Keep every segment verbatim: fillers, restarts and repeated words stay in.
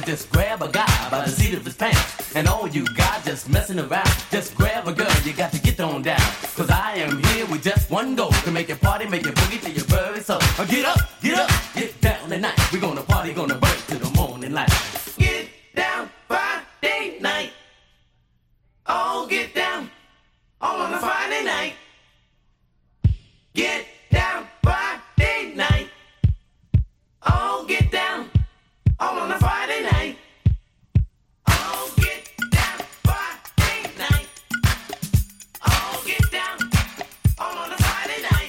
just grab a guy by the seat of his pants. And all you guys just messing around, just grab a girl, you got to get on down. Cause I am here with just one goal, to make you party, make you boogie till you bury so. Uh, get up, get up, get down tonight. We gonna party, gonna break till the morning light. Get down Friday night. Oh, get down all on a Friday night. Get down Friday night. Oh, get down all on a Friday night. Oh, get down Friday night. Oh, get down all on a Friday night.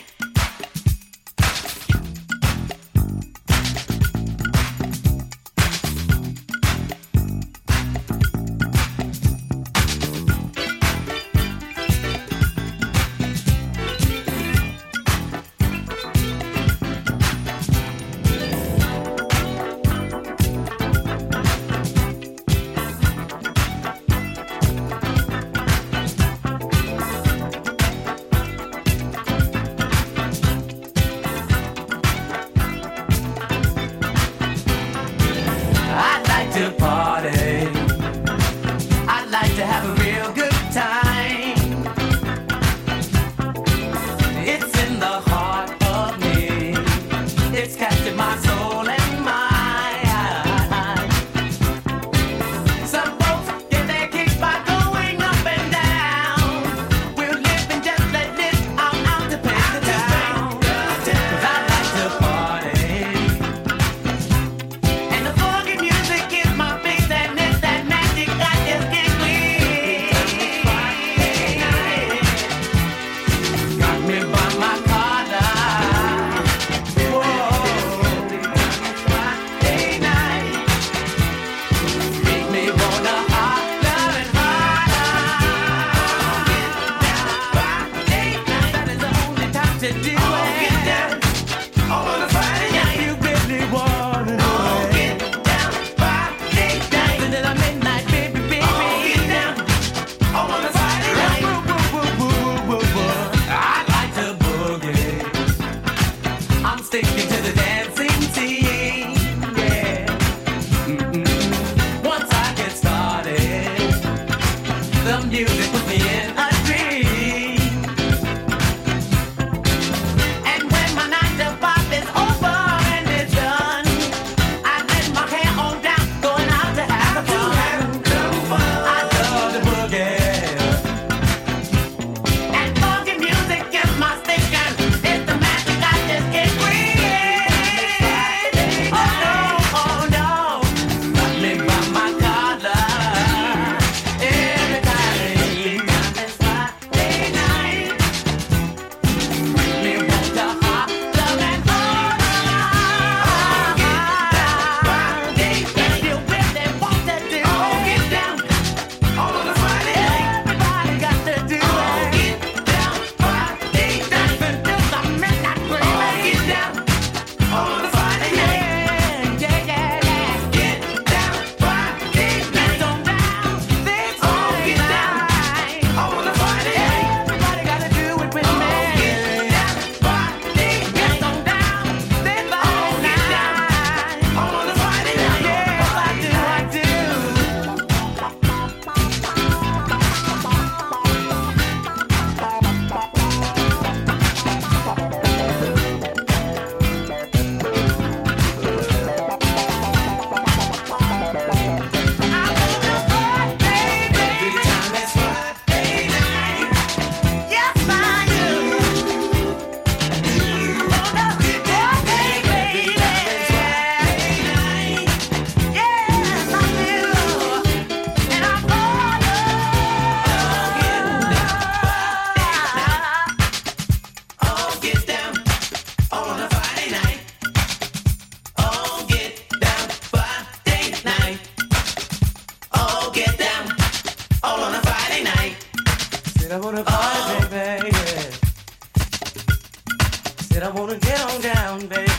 I wanna party, baby, yeah. Said I wanna get on down, baby.